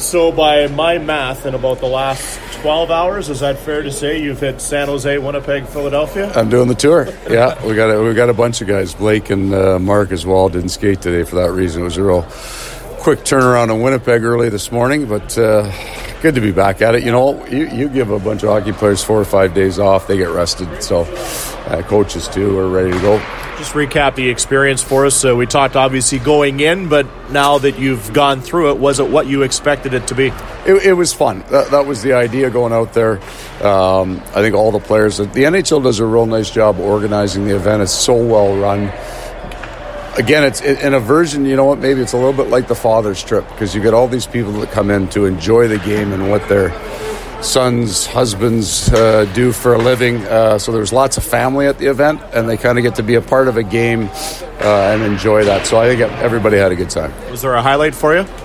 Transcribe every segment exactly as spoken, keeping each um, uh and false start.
So by my math, in about the last twelve hours, is that fair to say you've hit San Jose, Winnipeg, Philadelphia? I'm doing the tour. Yeah, we got a, we got a bunch of guys. Blake and uh, Mark as well didn't skate today for that reason. It was a real quick turnaround in Winnipeg early this morning, but uh, good to be back at it. You know, you, you give a bunch of hockey players four or five days off, they get rested. So uh, coaches too are ready to go. Just recap the experience for us. Uh, we talked obviously going in, but now that you've gone through it, was it what you expected it to be? It, it was fun. That, that was the idea going out there. Um, I think all the players, the N H L does a real nice job organizing the event. It's so well run. Again, it's in a version, you know what, maybe it's a little bit like the father's trip, because you get all these people that come in to enjoy the game and what their sons, husbands uh, do for a living. Uh, so there's lots of family at the event, and they kind of get to be a part of a game uh, and enjoy that. So I think everybody had a good time. Was there a highlight for you?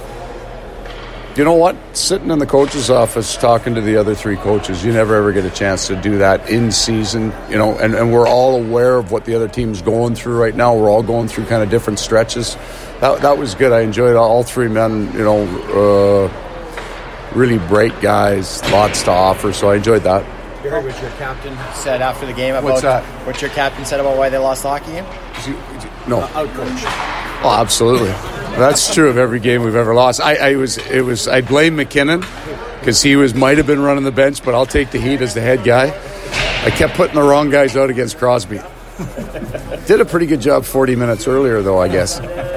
You know what? Sitting in the coach's office talking to the other three coaches, you never ever get a chance to do that in season, you know, and, and we're all aware of what the other team's going through right now. We're all going through kind of different stretches. That, that was good. I enjoyed all three men, you know, uh, really bright guys, lots to offer, so I enjoyed that. You heard what your captain said after the game about What's that? What your captain said about why they lost the hockey game? Is he, is he, no. Uh, out coach. Oh, absolutely. That's true of every game we've ever lost. I, I was, it was, I blame McKinnon because he was might have been running the bench, but I'll take the heat as the head guy. I kept putting the wrong guys out against Crosby. Did a pretty good job forty minutes earlier, though, I guess.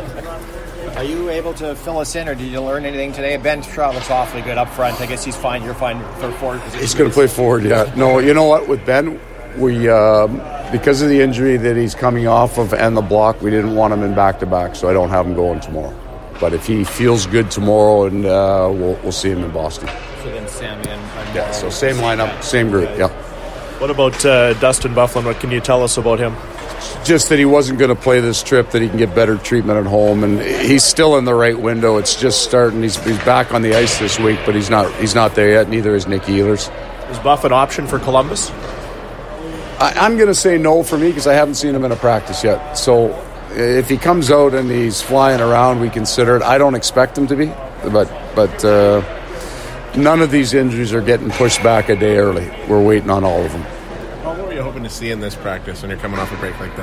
Are you able to fill us in, or did you learn anything today? Ben Stroud looks awfully good up front. I guess he's fine. You're fine for forward position. He's going to play forward, yeah. No, you know what? With Ben, we um, because of the injury that he's coming off of and the block, we didn't want him in back-to-back, so I don't have him going tomorrow. But if he feels good tomorrow, and uh, we'll we'll see him in Boston. So then Sammy and, and yeah, so same lineup, same group, yeah. What about uh, Dustin Byfuglien? What can you tell us about him? Just that he wasn't going to play this trip, that he can get better treatment at home, and he's still in the right window. It's just starting. He's, he's back on the ice this week, but he's not he's not there yet. Neither is Nick Ehlers. Is Buff an option for Columbus? I, I'm going to say no for me because I haven't seen him in a practice yet. So if he comes out and he's flying around, we consider it. I don't expect him to be, but but uh, none of these injuries are getting pushed back a day early. We're waiting on all of them. What were you hoping to see in this practice when you're coming off a break like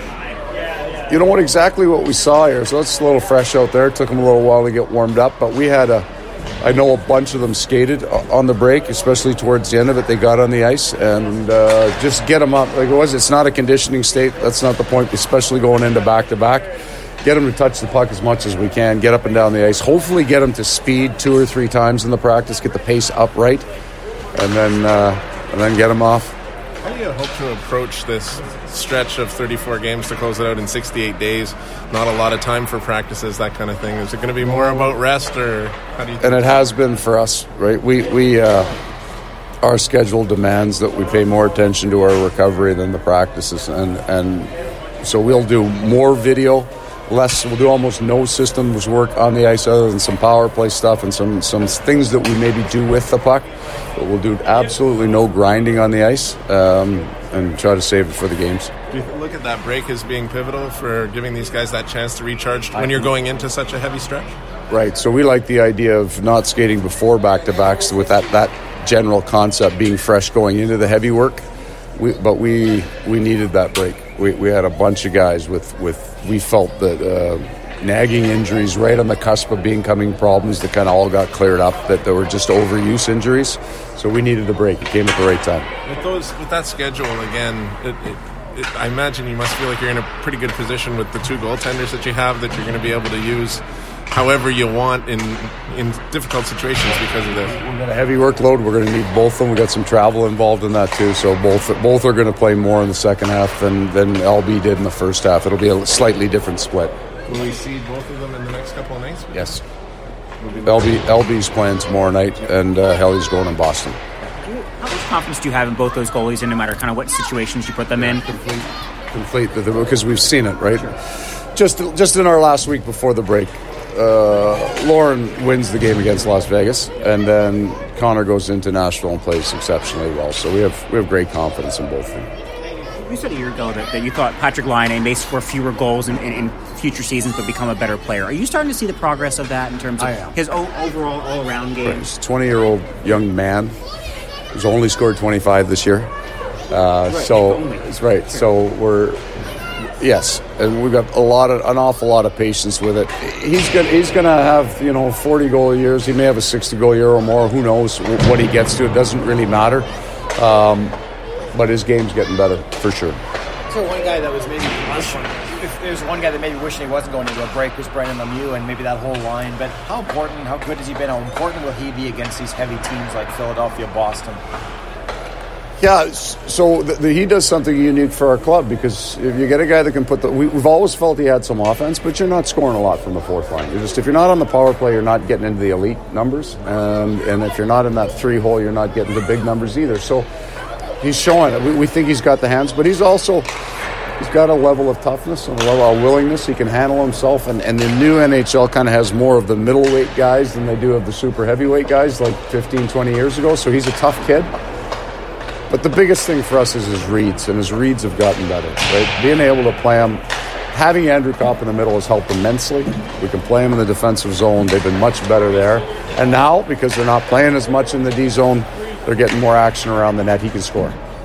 that? You know what? Exactly what we saw here. So it's a little fresh out there. It took them a little while to get warmed up, but we had a. I know a bunch of them skated on the break, especially towards the end of it. They got on the ice and uh, just get them up. Like it was, it's not a conditioning state. That's not the point, especially going into back-to-back. Get them to touch the puck as much as we can. Get up and down the ice. Hopefully get them to speed two or three times in the practice. Get the pace up right, and then uh, and then get them off. How do you hope to approach this stretch of thirty-four games to close it out in sixty-eight days? Not a lot of time for practices, that kind of thing. Is it going to be more about rest, or how do you think? And it has been for us, right? We we uh, our schedule demands that we pay more attention to our recovery than the practices, and and so we'll do more video, less. We'll do almost no systems work on the ice other than some power play stuff and some some things that we maybe do with the puck. But we'll do absolutely no grinding on the ice um, and try to save it for the games. Do you look at that break as being pivotal for giving these guys that chance to recharge when you're going into such a heavy stretch? Right. So we like the idea of not skating before back-to-backs with that, that general concept being fresh going into the heavy work. We, but we we needed that break. We we had a bunch of guys with, with we felt that uh, nagging injuries right on the cusp of becoming problems that kind of all got cleared up, that there were just overuse injuries. So we needed a break. It came at the right time. With those, with that schedule, again, it, it, it, I imagine you must feel like you're in a pretty good position with the two goaltenders that you have that you're going to be able to use however you want in in difficult situations because of this. We've got a heavy workload. We're going to need both of them. We've got some travel involved in that too. So both both are going to play more in the second half than, than L B did in the first half. It'll be a slightly different split. Will we see both of them in the next couple of nights? Yes. L B L B's playing tomorrow night, and uh, Helly's going in Boston. How much confidence do you have in both those goalies, and no matter kind of what situations you put them in? Complete, complete, because we've seen it, right? Sure. Just, just in our last week before the break, uh, Lauren wins the game against Las Vegas, and then Connor goes into Nashville and plays exceptionally well. So we have we have great confidence in both of them. You said a year ago that, that you thought Patrick Laine may score fewer goals in, in, in future seasons but become a better player. Are you starting to see the progress of that in terms of his o- overall all-around game? He's a twenty-year-old young man who's only scored twenty-five this year. Uh, right, so it's right. So we're yes, and we've got a lot of an awful lot of patience with it. He's gonna he's gonna have you know forty goal years. He may have a sixty goal year or more. Who knows what he gets to? It doesn't really matter. Um, but his game's getting better for sure. So one guy that was maybe if there's one guy that maybe wishing he wasn't going into a break was Brendan Lemieux and maybe that whole line. But how important, how good has he been? How important will he be against these heavy teams like Philadelphia, Boston? Yeah, so the, the, he does something unique for our club because if you get a guy that can put the... We, we've always felt he had some offense, but you're not scoring a lot from the fourth line. You're just, if you're not on the power play, you're not getting into the elite numbers. And, and if you're not in that three hole, you're not getting the big numbers either. So he's showing it. We, we think he's got the hands, but he's also... He's got a level of toughness and a level of willingness. He can handle himself. And, and the new N H L kind of has more of the middleweight guys than they do of the super heavyweight guys like fifteen, twenty years ago. So he's a tough kid. But the biggest thing for us is his reads, and his reads have gotten better. Right? Being able to play him, having Andrew Copp in the middle has helped immensely. We can play him in the defensive zone. They've been much better there. And now, because they're not playing as much in the D zone, they're getting more action around the net. He can score.